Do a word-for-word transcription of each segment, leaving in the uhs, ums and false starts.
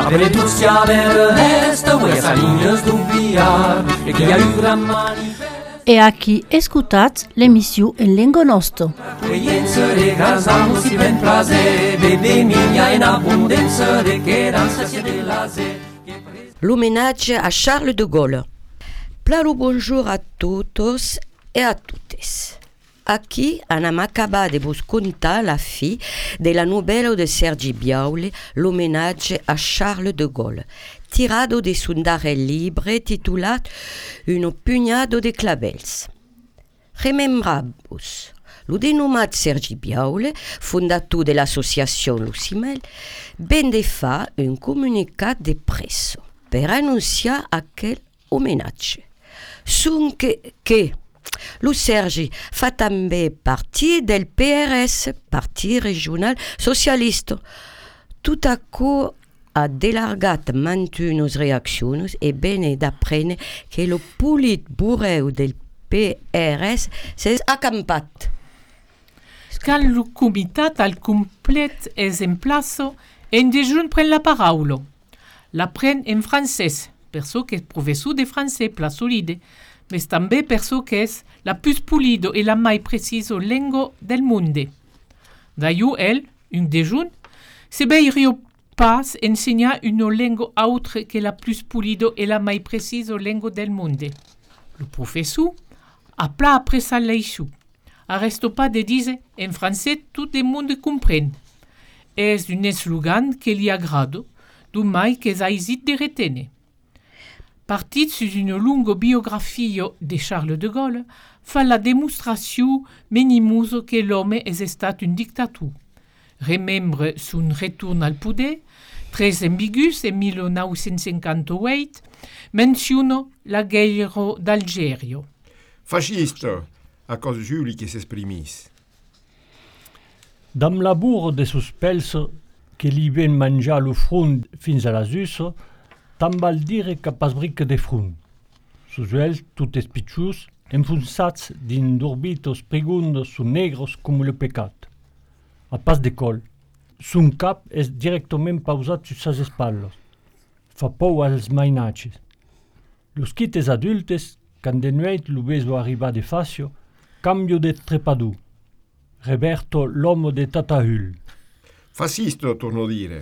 Avere tutti avere resta, vuoi essa lignes d'obliar, e chi ha eu gran manifest. E aqui escutat l'emissió en lengo nosto. Accoglienza de casamos si ben prazer, bebe minha in abundenza de quedanza sia de lazer. L'hommage à Charles de Gaulle. Plalo bonjour à todos et à toutes. Aquí anam acaba de vos contar la fi de la novella de Sergi Biaule, l'hommage à Charles de Gaulle, tirado de son darrer libre titulat Un pugnado de clavels. Remembrabus, lo denomat Sergi Biaule, fondateur de l'association Lucimel, ben de fa un comunicat de presso per annunciar aquel homenatge. Son que, que lo Sergi fa també partie del P R S, Parti Regional Socialista. Tout a coup ha delargat mantunos reaccions e bene d'apprendre que lo politbureu del P R S s'és acampat. Cal lo comitat al complet es en plaço en dejun pren la paraula. La pren en francès, perso que és professor de francès pla solide, mais també perso que és la plus pulido e la mai preciso lengo del monde. D'ailleurs, el, un dejun, se veirio pas ensenyar una lengo autre que la plus pulido e la mai preciso lengo del monde. Le professor a pla après sa leixu. Arresto pas de dire en français tout le monde comprenne. És un slogan que li agrado, du mai que s'ha esit de retene. Partit sus una lunga biografia de Charles de Gaulle, fa la demonstració menimusa que l'home és estat un dictator. Remembre son retorn al poder, tres ambigus en mille neuf cents cinquanta-vuit, menciona la guerra d'Algèria. Fascista, a cause Julie qui s'exprimis. Dam labor de sos pèls que li ven manjar lo front fins a las ussa, tant val dire capas bric de front. Sos uels, totes pitjus, enfonsats din d'orbitos pregundos son negros com le pecat. A pas de col. Son cap és directament pausat sus sas espallos. Fa pou als mainatges. Los quites adultes, quand de nueit lo beso arriba de facio, cambio de trepadù. Reverto l'homo de Tatahul. Fascista, torno a dire.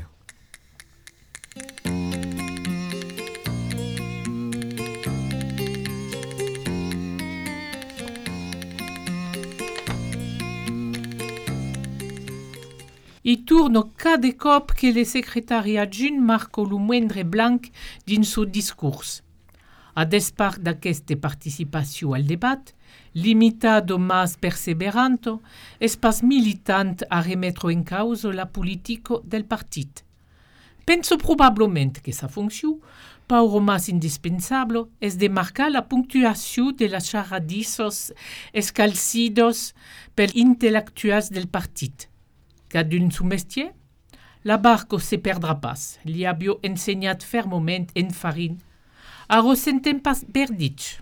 I tourno cada cop que le secretari adjunt marco lo moindre blanc dins son discurs. A despart d'aquesta participació al debat, limitado mas perseveranto, és pas militant a remettre en causa la politica del partit. Penso probablement que sa funció, pauro mas indispensable, és de marcar la punctuació de las charadissos escalcidos per intel·lectuals del partit. Cadun su mestier? La barco se perdrà pas. Li habio ensenyat fermament en farin. A ressentem pas perditx.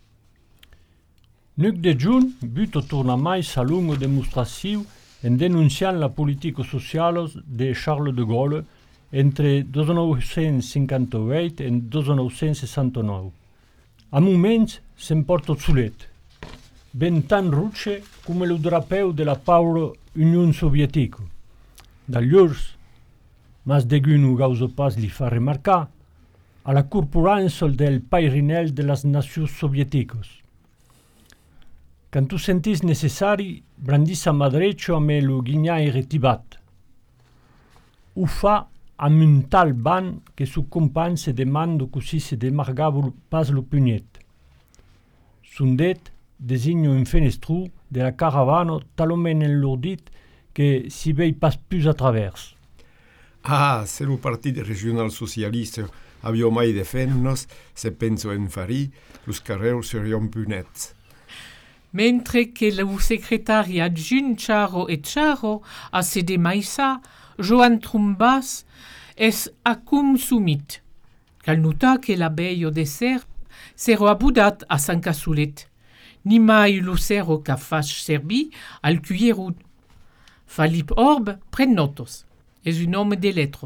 Nuc de junt, buto torna mai sa lungo demonstratiu en denunciant la politica sociala de Charles de Gaulle entre mille neuf cents cinquanta-vuit e mille neuf cents sessantanou. A moments s'emporta solet, ben tan ruce come lo drapeu de la paura Union Soviética. D'allors, mas degun gausa pas li fa remarcar, a la corporança del pairinel de las nacions soviéticas. Quand tu sentis necessari, brandis a madreccio a me lo guignai retibat. Ho fa amb un tal ban que su compagn se demanda così se demargava pas lo pugnet. Sundet designo un fenestru de la caravana talment enlordit que si vei pas plus a travers. Ah, se lo Partit Regional Socialista havia mai de fennos, se penso en farir, los carreus serion punets. Mentre que lo secretari adjunt Charo et Charo a se demaissa, Joan Trumbas es acum sumit. Cal nota que l'abeille de serp s'ero abudat a San Casulet. Ni mai lo sero ca faig servir al cuillerud. Philippe Orbe pren notos. És un homme de lettres.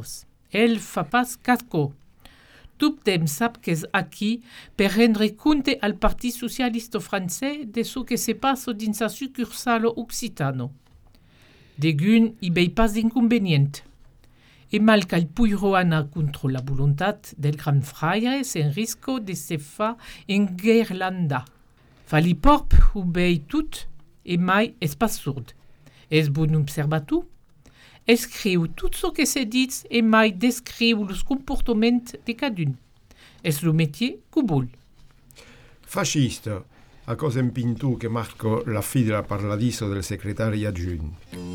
El fa pas casco. Tothom sap que és aquí per rendre compte al Partit Socialista francès de ce que se passa dins sa sucursal occitano. Degun hi vei pas d'inconvenient. E mal qu'al puiro anar contra la voluntat del gran fraire sen risco de se fa enguirlandar. Fali porp ho vei tot e mai és pas surd. És bon observator. Escriu tot ce que se dit e mai descriu los comportaments de cadun. És lo métier qu'ho vol. Fascista, a cosa in pintu che marco la fi della parladiso del segretario aggiunto.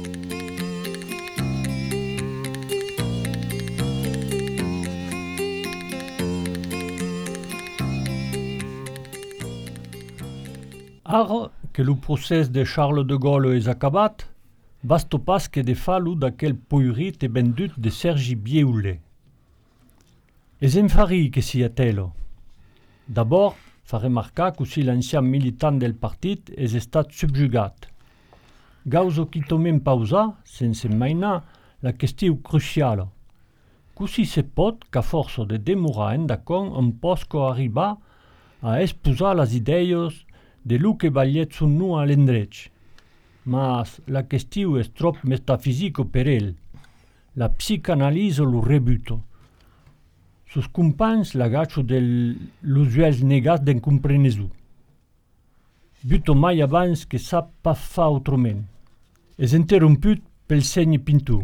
Ara que le procès de Charles de Gaulle és acabat, basta pas que de falu d'aquel poirit e vendut de Sergi Bieule. Es en fari que sia telo. D'abord, fa remarcar que si l'ancien militant del partit és estat subjugat. Gauso qui tomem pausa, sense mainar, la qüestió cruciala. Così se pot qu'à força de demorar en dacon on posco arribar a exposar les idees de lo que ballet son nu a l'endreig. Mas la qüestió és trop metafisico per ell. La psicanalisa lo rebuto. Sus companys l'agaccio dell'usuel negat d'en comprenesu. Buto mai abans que sap pas fa autrament. És interromput pel segni pintu.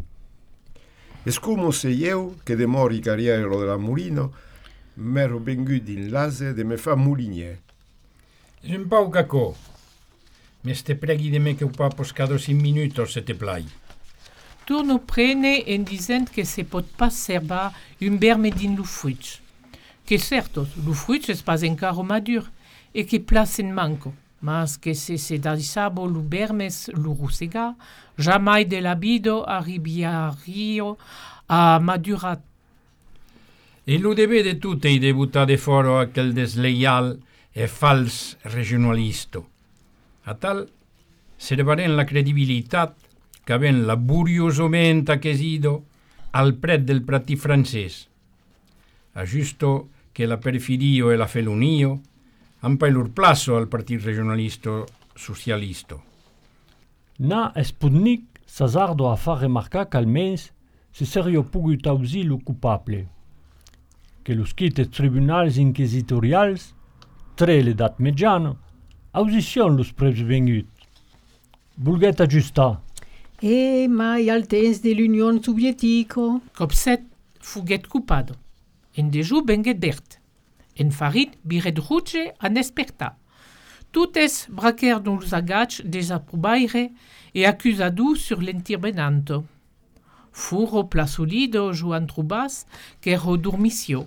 Es come se io, che demori carriero della Mulino, m'ero vengut in l'ase de me fa moulinier. És un pau cacó. Mes te pregui de me que ho papos cada cinc minutos se te plai. Torno prene en dicent que se pot pas servar un berme din lo fruig. Que certos, lo fruig és pas encara madur e que place en manco, mas que se se deixavo lo bermes lo rossega, jamais de la bido arribiario a madurat. E lo deve de tutte de butar de foro aquel desleial e fals regionalisto. A tal se levaren la credibilitat que ben laboriosament acquesido al pret del partit francès. A justo que la perfidio e la felonio han pailur plazo al partit regionalista socialista. Na Sputnik s'azzardo a far remarcar qu'almens se serio pogut ausir lo culpable, que los quites tribunals inquisitorials, tre l'edat mediana, ausition los prevengut. Vulguet ajustar. E mai al temps de l'Union Soviética. Copset fuguet cupado. En dejú benguet dert. En farit biret ruge an esperta. Tutes braquer don los agach desaprobaire e accusadu sur l'entirbenanto. Furo plasolido Joan Trubas que rodormisio.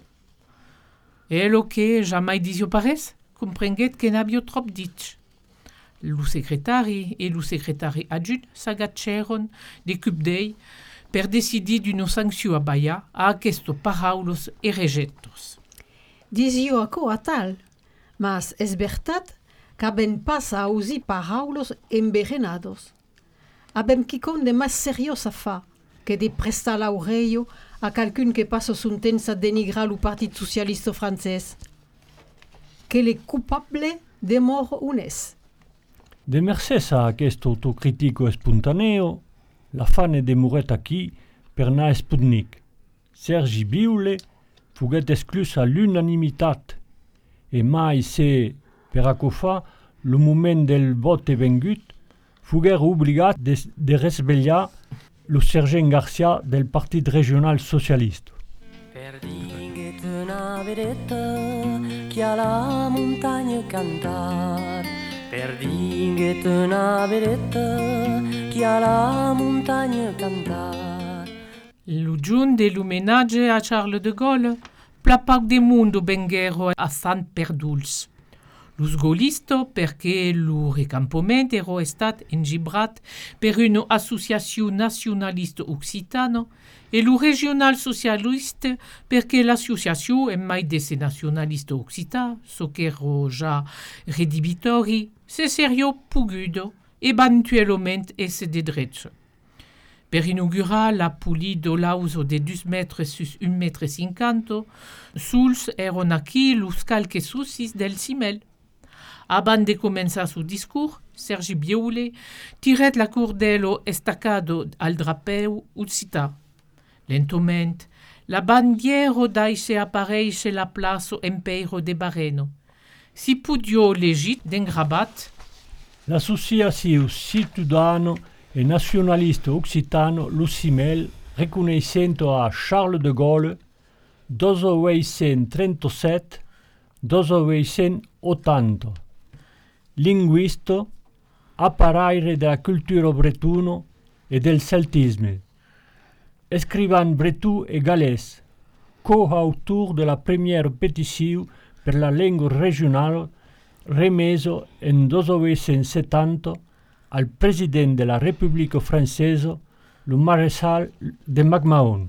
E lo que jamais disio pares, comprenguet que n'abio trop dit. Lo secretari e lo secretari adjunct s'agacceron de cupdei per decidir d'una sanció a baia a aquesto paraulos e regettos. Disio aco a tal, mas es vertat qu'abem pas a ausi paraulos emberenados. Abem quicon de mas serios a fa que de prestar l'aureio a calcun que passa son temps a denigrar lo Partit Socialista francès. Que le culpable demor unes. De mercès a aquest autocritico espontaneo, la fane demoret aquí per na Sputnik. Sergi Bieule fuguet exclus a l'unanimitat e mai se, per aco fa, lo moment del vote vengut, fuguer obligat de, de resvegliar lo sergent Garcia del Partit Regional Socialista. Perdinguet una vedetta che a la montagna cantar. Perdinguet una vedetta che a la montagna cantar. Lo giun de l'omenatge a Charles de Gaulle, plapac de mundo benguero a Sant Perduls. Los gaulisto perché lo recampament ero estat engibrat per una associazione nacionalista occitano e lo regional socialista perché l'associazione è mai desse nacionalista occità, so che ero già redibitori, se serio pugudo, eventualment esse de dreccio. Per inaugurar la pulida lauso de due metri su un metro e cinquanta, suls eron aquí los calques sucis del simel. Abans de començar su discurs, Sergi Bioule tiret la cordello estacado al drapeu ucita. Lentament, la bandiera deixe aparèixer la plaça Empeiro de Barreno. Si pudio legit d'engrabat, l'associació citudano e nacionalista occitano Lucimel, reconnaissant a Charles de Gaulle mille huit cent trentaset mille huit cent ottanta. Linguista, apparaire della cultura bretona e del celtisme. Scrivant breton e galès, co-auteur de la première pétition per la lingua régionale remeso en mille huit cent settanta al president de la Repubblica Francesa, le maréchal de MacMahon.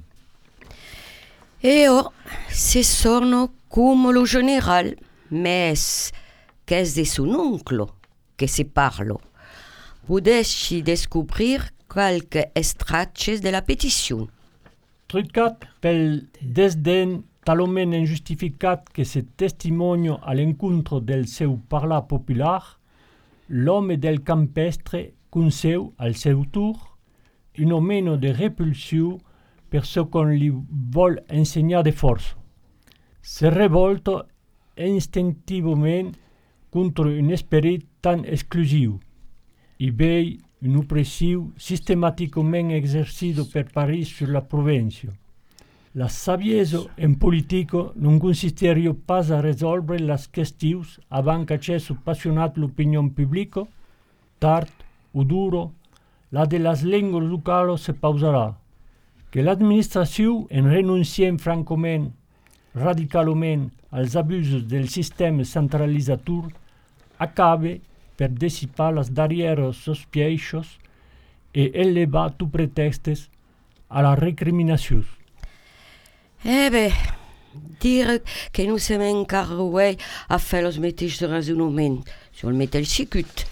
E ora, se sono come lo general, mes che è di suo onclo che si parlo. Potessi descobrir qualche estracce della petizione. Trucat pel desdén talment injustificat que se testimonio all'incontro del seu parlar popular, l'homme del campestre conceu al seu tour un omeno de repulsió per ce qu'on li vol ensenyar de força. Se revolta instinctivament contra un esperit tan exclusiu i vei une oppression systématiquement exercida per Paris sur la provincia. La saviesa en politica non consisteria pas a resolvere las questions avant qu'accesso passionat l'opinion publica, tard o duro, la de las lenguas locales se pausarà. Que l'administració, en renunciant francament, radicalment als abusos del sistema centralizator, acabe per dissipar les darrieres sospeixes e elevar tu pretextes a la recriminació. Eh bé, dire que nous sommes encarregats a fer els mateixos raisonaments sur le métal cicut.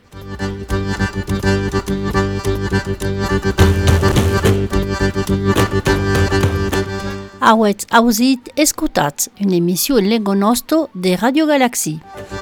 Auètz ausit escutats una emissió en lengua nostra de Radio Galaxie.